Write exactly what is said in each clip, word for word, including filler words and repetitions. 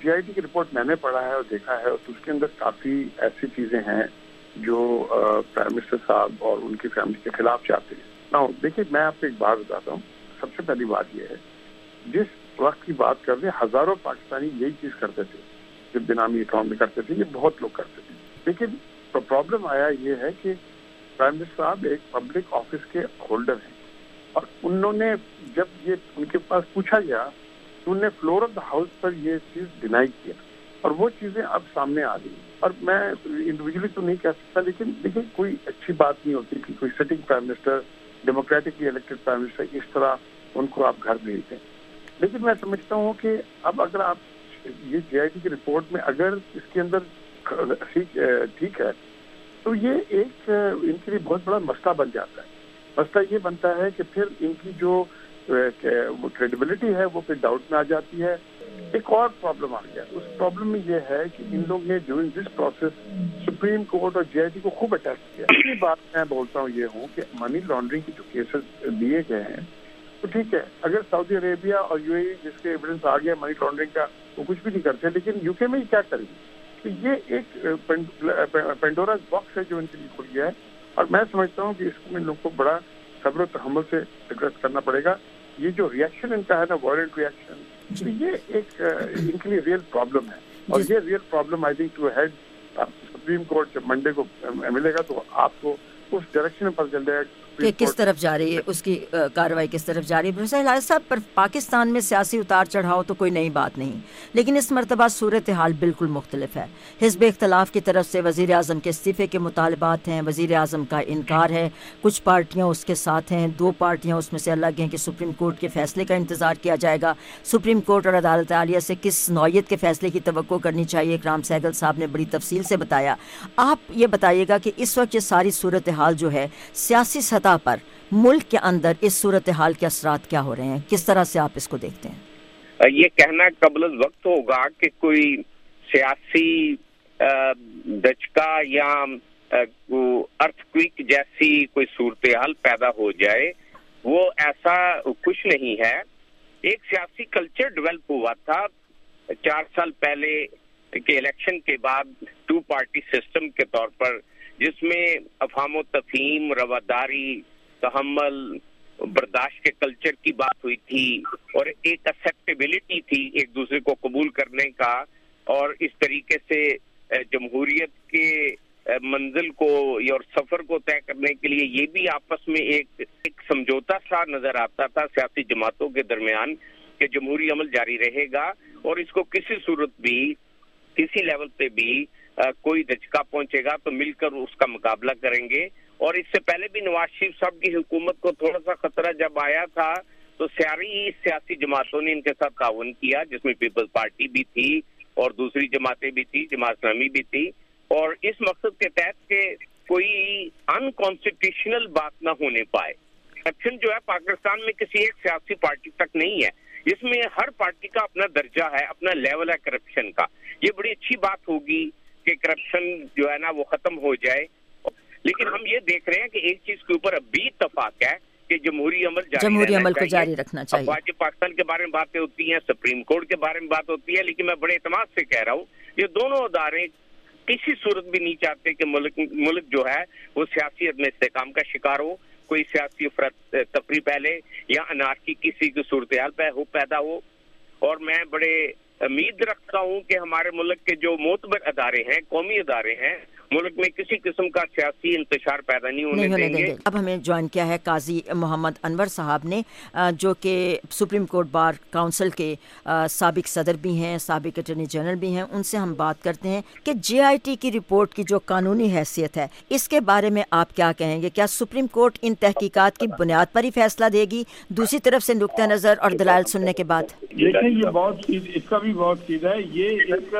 G I T کی report میں نے پڑھا ہے اور دیکھا ہے تو اس کے اندر کافی ایسی چیزیں ہیں جو پرائم منسٹر صاحب اور ان کی فیملی کے خلاف جاتے ہیں. نا دیکھیے میں آپ کو ایک بات بتاتا ہوں. سب سے پہلی بات یہ ہے جس وقت کی بات کر رہے ہیں ہزاروں پاکستانی یہی چیز کرتے تھے جب بینامی اکاؤنٹ میں کرتے تھے, یہ بہت لوگ کرتے تھے. لیکن پرابلم آیا یہ ہے کہ پرائم منسٹر صاحب ایک پبلک آفس کے ہولڈر ہیں اور انہوں نے جب یہ ان کے پاس پوچھا گیا تو انہوں نے فلور آف دا ہاؤس پر یہ چیز ڈینائی کیا اور وہ چیزیں اب سامنے آ گئی. اور میں انڈیویجلی تو نہیں کہہ سکتا لیکن دیکھیں کوئی اچھی بات نہیں ہوتی کہ کوئی sitting prime minister democratically elected prime minister اس طرح ان کو آپ گھر بھیج دیں. لیکن میں سمجھتا ہوں کہ اب اگر آپ یہ جے آئی ٹی کی رپورٹ میں اگر اس کے اندر ٹھیک ہے تو یہ ایک ان کے لیے بہت بڑا مسئلہ بن جاتا ہے. مسئلہ یہ بنتا ہے کہ پھر ان کی جو کریڈیبلٹی ہے وہ پھر ڈاؤٹ میں آ جاتی ہے. ایک اور پرابلم آ گیا. اس پرابلم میں یہ ہے کہ ان لوگ نے during this process supreme court اور جے آئی ٹی کو خوب اٹیک کیا. اسی بات میں بولتا ہوں یہ ہوں کہ منی لانڈرنگ کے جو کیسز دیے گئے ہیں تو ٹھیک ہے, اگر سعودی عربیہ اور یو اے ای جس کے ایویڈنس آ گیا منی لانڈرنگ کا وہ کچھ بھی نہیں کرتے, لیکن یو کے میں ہی کیا کریں گے؟ تو یہ ایک پینڈوراز باکس ہے جو ان کے لیے کھل گیا ہے اور میں سمجھتا ہوں کہ اس میں لوگوں کو بڑا صبر و تحمل سے ایڈریس کرنا پڑے گا. یہ جو ریئیکشن ان کا ہے نا وائلنٹ ریئیکشن, تو یہ ایک ان کے لیے ریئل پرابلم ہے اور یہ real problem I think to head supreme court جب منڈے کو ملے گا تو آپ کو اس ڈائریکشن میں پتہ چل جائے گا کہ کس طرف جا رہی ہے, اس کی کارروائی کس طرف جا رہی ہے. پروفیسر ہلال صاحب, پر پاکستان میں سیاسی اتار چڑھاؤ تو کوئی نئی بات نہیں, لیکن اس مرتبہ صورتحال بالکل مختلف ہے. حزب اختلاف کی طرف سے وزیر اعظم کے استعفے کے مطالبات ہیں, وزیر اعظم کا انکار ہے, کچھ پارٹیاں اس کے ساتھ ہیں, دو پارٹیاں اس میں سے الگ ہیں کہ سپریم کورٹ کے فیصلے کا انتظار کیا جائے گا. سپریم کورٹ اور عدالت عالیہ سے کس نوعیت کے فیصلے کی توقع کرنی چاہیے, اکرام سہگل صاحب نے بڑی تفصیل سے بتایا. آپ یہ بتائیے گا کہ اس وقت یہ ساری صورتحال جو ہے سیاسی سطح پر ملک کے اندر اس صورتحال کے اثرات کیا ہو رہے ہیں, کس طرح سے آپ اس کو دیکھتے ہیں؟ یہ کہنا قبل از وقت ہوگا کہ کوئی سیاسی دھچکا یا ارتھ کوئک جیسی کوئی صورتحال پیدا ہو جائے, وہ ایسا کچھ نہیں ہے. ایک سیاسی کلچر ڈیولپ ہوا تھا چار سال پہلے کے الیکشن کے بعد ٹو پارٹی سسٹم کے طور پر, جس میں افہام و تفہیم, رواداری, تحمل, برداشت کے کلچر کی بات ہوئی تھی اور ایک ایکسیپٹیبلٹی تھی ایک دوسرے کو قبول کرنے کا, اور اس طریقے سے جمہوریت کے منزل کو اور سفر کو طے کرنے کے لیے یہ بھی آپس میں ایک ایک سمجھوتا سا نظر آتا تھا سیاسی جماعتوں کے درمیان کہ جمہوری عمل جاری رہے گا اور اس کو کسی صورت بھی کسی لیول پہ بھی کوئی دھچکا پہنچے گا تو مل کر اس کا مقابلہ کریں گے. اور اس سے پہلے بھی نواز شریف صاحب کی حکومت کو تھوڑا سا خطرہ جب آیا تھا تو ساری سیاسی جماعتوں نے ان کے ساتھ تعاون کیا, جس میں پیپلز پارٹی بھی تھی اور دوسری جماعتیں بھی تھی, جماعت اسلامی بھی تھی, اور اس مقصد کے تحت کہ کوئی انکانسٹیٹیوشنل بات نہ ہونے پائے. کرپشن جو ہے پاکستان میں کسی ایک سیاسی پارٹی تک نہیں ہے, اس میں ہر پارٹی کا اپنا درجہ ہے, اپنا لیول ہے کرپشن کا. یہ بڑی اچھی بات ہوگی کہ کرپشن جو ہے نا وہ ختم ہو جائے, لیکن ہم یہ دیکھ رہے ہیں کہ ایک چیز کے اوپر اب بھی اتفاق ہے کہ جمہوری عمل جاری جمہوری عمل کو چاہیے. جاری رکھنا چاہیے. افواج پاکستان کے بارے میں باتیں ہوتی ہیں, سپریم کورٹ کے بارے میں بات ہوتی ہے, لیکن میں بڑے اعتماد سے کہہ رہا ہوں یہ دونوں ادارے کسی صورت بھی نہیں چاہتے کہ ملک ملک جو ہے وہ سیاسی عدم استحکام کا شکار ہو, کوئی سیاسی افراد تفریح پہلے یا انارکی کسی کی صورتحال پہ ہو پیدا ہو. اور میں بڑے امید رکھتا ہوں کہ ہمارے ملک کے جو معتبر ادارے ہیں, قومی ادارے ہیں, ملک میں کسی قسم کا سیاسی انتشار پیدا نہیں ہونے نہیں ہونے دیں گے. اب ہمیں جوائن کیا ہے قاضی محمد انور صاحب نے, جو کہ سپریم کورٹ بار کونسل کے سابق صدر بھی ہیں, سابق اٹارنی جنرل بھی ہیں. ان سے ہم بات کرتے ہیں کہ جے آئی ٹی کی رپورٹ کی جو قانونی حیثیت ہے اس کے بارے میں آپ کیا کہیں گے؟ کیا سپریم کورٹ ان تحقیقات کی بنیاد پر ہی فیصلہ دے گی, دوسری طرف سے نقطہ نظر اور دلائل سننے کے بعد؟ دیکھیں یہ بہت اس کا بھی بہت سیدھا ہے. یہ ایک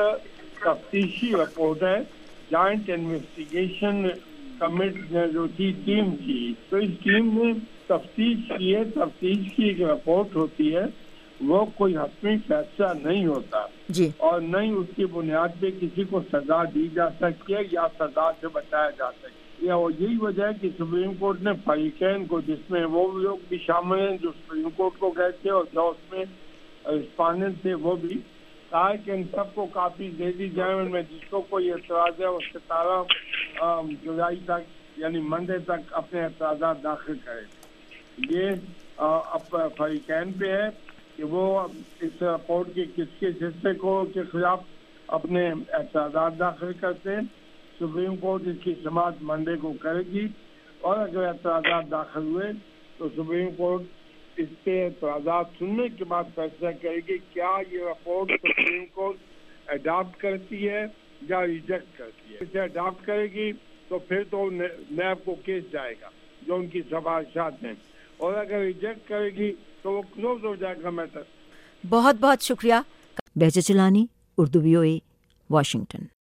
تفتیشی رپورٹ ہے, جوائنٹ انویسٹیگیشن کمیٹی جو تھی ٹیم تھی, تو اس ٹیم نے تفتیش کی ہے. تفتیش کی ایک رپورٹ ہوتی ہے, وہ کوئی حتمی فیصلہ نہیں ہوتا جی, اور نہ ہی اس کی بنیاد پہ کسی کو سزا دی جا سکتی ہے یا سزا سے بچایا جا سکتا ہے. اور یہی وجہ ہے کہ سپریم کورٹ نے فریقین کو, جس میں وہ لوگ بھی شامل ہیں جو سپریم کورٹ کو گئے تھے اور جو اس میں رسپانڈنٹ تھے وہ بھی, کہا کہ ان سب کو کاپی دے دی جائے، ان میں جس کو کوئی اعتراض ہے وہ ستارہ جولائی تک یعنی منڈے تک اپنے اعتراضات داخل کرے۔ یہ اب فریقین پہ ہے کہ وہ اس رپورٹ کے کس کس حصے کو کے خلاف اپنے اعتراضات داخل کرتے ہیں۔ سپریم کورٹ اس کی سماعت منڈے کو کرے گی، اور اگر اعتراضات داخل ہوئے تو سپریم کورٹ اس کے اعتراضات سننے کے بعد فیصلہ کرے گی کیا یہ رپورٹ سپریم کورٹ اڈاپٹ کرتی ہے یا ریجیکٹ کرتی ہے۔ اسے اڈاپٹ کرے گی تو پھر تو نیب کو کیس جائے گا جو ان کی سفارشات ہیں، اور اگر ریجیکٹ کرے گی تو وہ کلوز ہو جائے گا میٹر۔ بہت بہت شکریہ۔ Bahjat Jilani, Urdu V O A, Washington.